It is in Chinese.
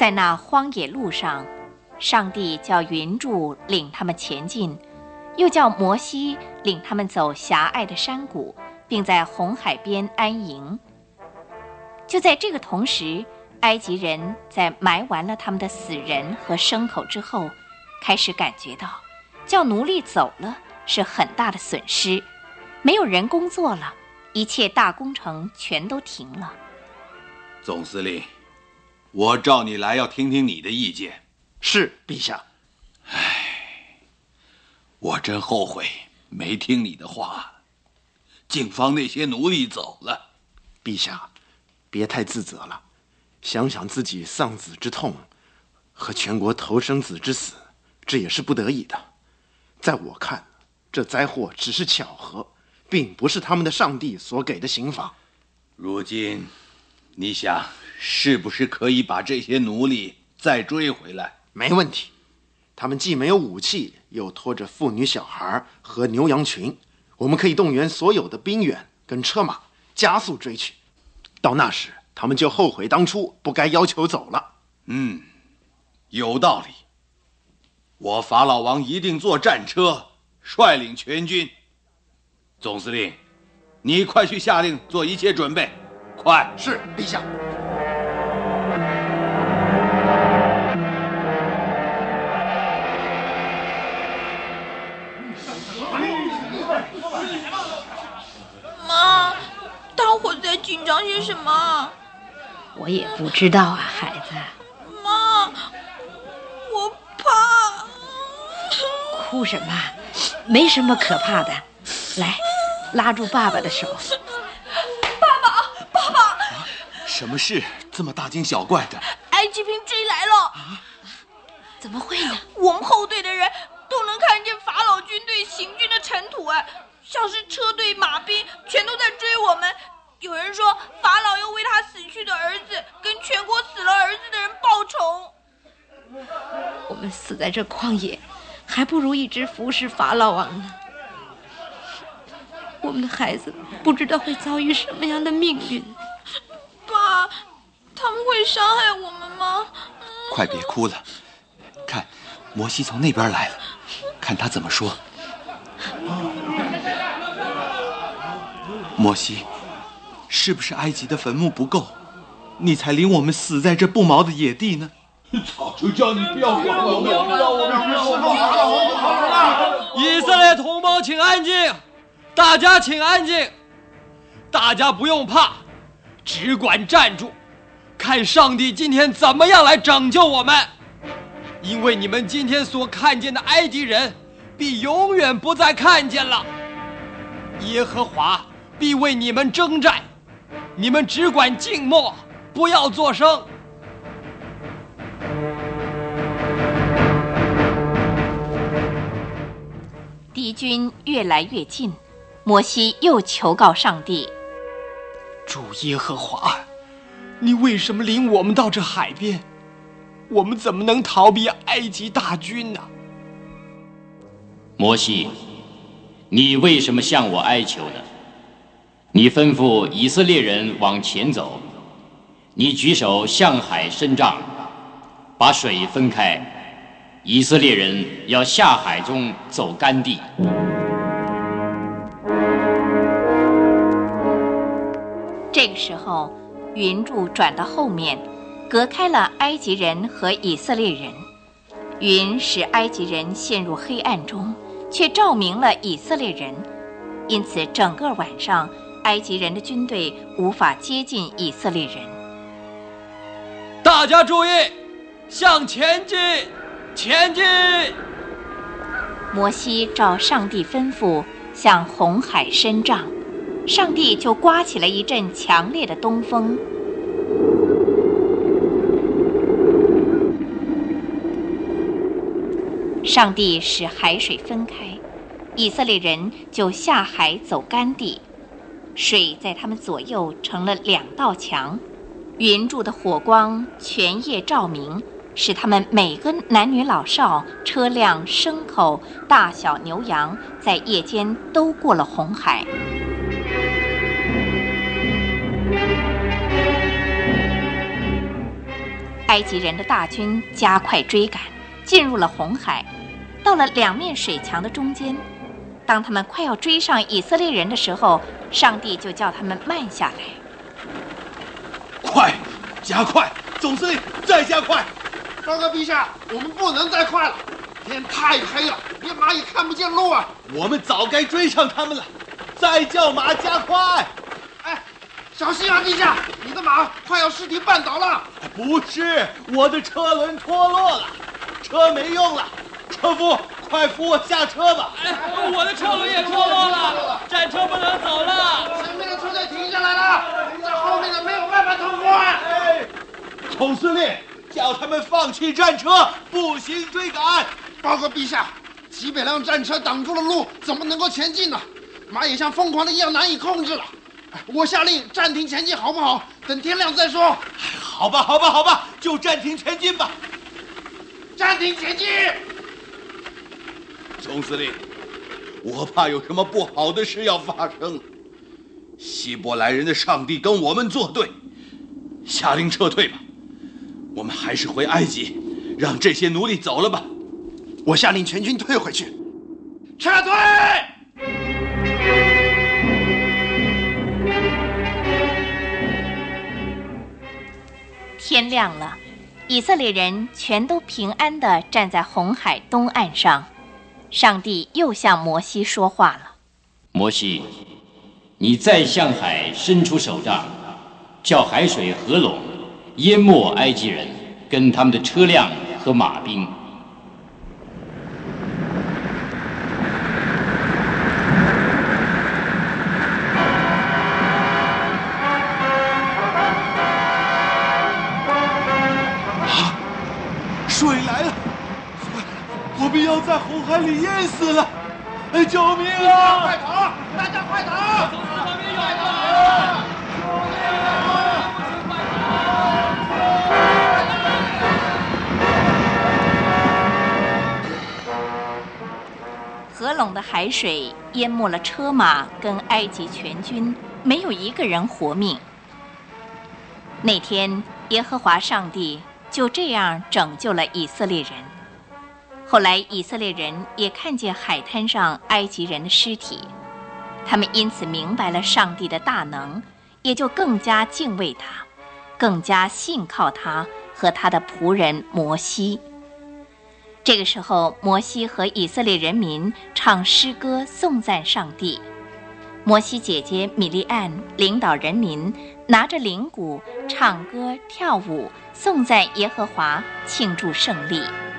在那荒野路上，上帝叫云柱领他们前进，又叫摩西领他们走狭隘的山谷，并在红海边安营。就在这个同时，埃及人在埋完了他们的死人和牲口之后，开始感觉到叫奴隶走了是很大的损失，没有人工作了，一切大工程全都停了。 总司令，我召你来要听听你的意见。 是，陛下。 我真后悔没听你的话，竟放那些奴隶走了。 陛下，别太自责了，想想自己丧子之痛和全国头生子之死，这也是不得已的。在我看，这灾祸只是巧合，并不是他们的上帝所给的刑罚。 如今你想是不是可以把这些奴隶再追回来？ 没问题，他们既没有武器，又拖着妇女小孩和牛羊群，我们可以动员所有的兵员跟车马，加速追去。到那时，他们就后悔当初不该要求走了。 有道理。我法老王一定坐战车，率领全军。总司令，你快去下令做一切准备，快！ 是，陛下。 妈，大伙在紧张些什么？ 我也不知道啊，孩子。 妈，我怕。 哭什么？没什么可怕的。来，拉住爸爸的手。 爸爸！ 什么事这么大惊小怪的？ 埃及兵追来了！ 怎么会呢？ 我们后队的人都能看见法老军队行军的尘土，像是车队马兵全都在追我们。有人说法老要为他死去的儿子跟全国死了儿子的人报仇。 我们死在这旷野，还不如一直服侍法老王呢。我们的孩子不知道会遭遇什么样的命运。 爸，他们会伤害我们吗？ 快别哭了，看，摩西从那边来了，看他怎么说。摩西，是不是埃及的坟墓不够，你才领我们死在这不毛的野地呢？早就叫你不要管我们， 以色列同胞，请安静，大家请安静，大家不用怕，只管站住，看上帝今天怎么样来拯救我们。因为你们今天所看见的埃及人，必永远不再看见了。耶和华必为你们征战，你们只管静默，不要作声。 敌军越来越近，摩西又求告上帝： 主耶和华，你为什么领我们到这海边？我们怎么能逃避埃及大军呢？ 摩西，你为什么向我哀求呢？你吩咐以色列人往前走，你举手向海伸杖，把水分开，以色列人要下海中走干地。 这个时候，云柱转到后面，隔开了埃及人和以色列人。云使埃及人陷入黑暗中，却照明了以色列人，因此整个晚上埃及人的军队无法接近以色列人。 大家注意，向前进，前进！ 摩西照上帝吩咐向红海伸杖，上帝就刮起了一阵强烈的东风。上帝使海水分开，以色列人就下海走干地，水在他们左右成了2道墙，云柱的火光全夜照明，使他们每个男女老少、车辆、牲口、大小牛羊在夜间都过了红海。 埃及人的大军加快追赶，进入了红海，到了两面水墙的中间。当他们快要追上以色列人的时候，上帝就叫他们慢下来。 快，加快！总司令，再加快！ 报告陛下，我们不能再快了，天太黑了，连马也看不见路啊！ 我们早该追上他们了，再叫马加快！ 哎，小心啊，陛下，你的马快要失蹄绊倒了。 不是，我的车轮脱落了，车没用了，车夫，快扶我下车吧！ 哎，我的车轮也脱落了，战车不能走了。 前面的车队停下来了，这后面的没有办法通过。 哎，总司令，叫他们放弃战车，步行追赶。 报告陛下，几百辆战车挡住了路，怎么能够前进呢？马也像疯狂的一样难以控制了。我下令暂停前进，好不好？等天亮再说。 好吧，好吧，好吧，就暂停前进吧。 暂停前进。 总司令，我怕有什么不好的事要发生。希伯来人的上帝跟我们作对，下令撤退吧。我们还是回埃及，让这些奴隶走了吧。 我下令全军退回去，撤退！ 天亮了，以色列人全都平安地站在红海东岸上。上帝又向摩西说话了： 摩西，你再向海伸出手杖，叫海水合拢，淹没埃及人跟他们的车辆和马兵。 水来了，我们要在红海里淹死了！救命啊！ 快逃！大家快逃！ 旁边有人！ 合拢的海水淹没了车马跟埃及全军，没有一个人活命。那天，耶和华上帝就这样拯救了以色列人。后来以色列人也看见海滩上埃及人的尸体，他们因此明白了上帝的大能，也就更加敬畏他，更加信靠他和他的仆人摩西。这个时候，摩西和以色列人民唱诗歌颂赞上帝。摩西姐姐米利暗领导人民，拿着铃鼓唱歌跳舞，颂赞耶和华，庆祝胜利。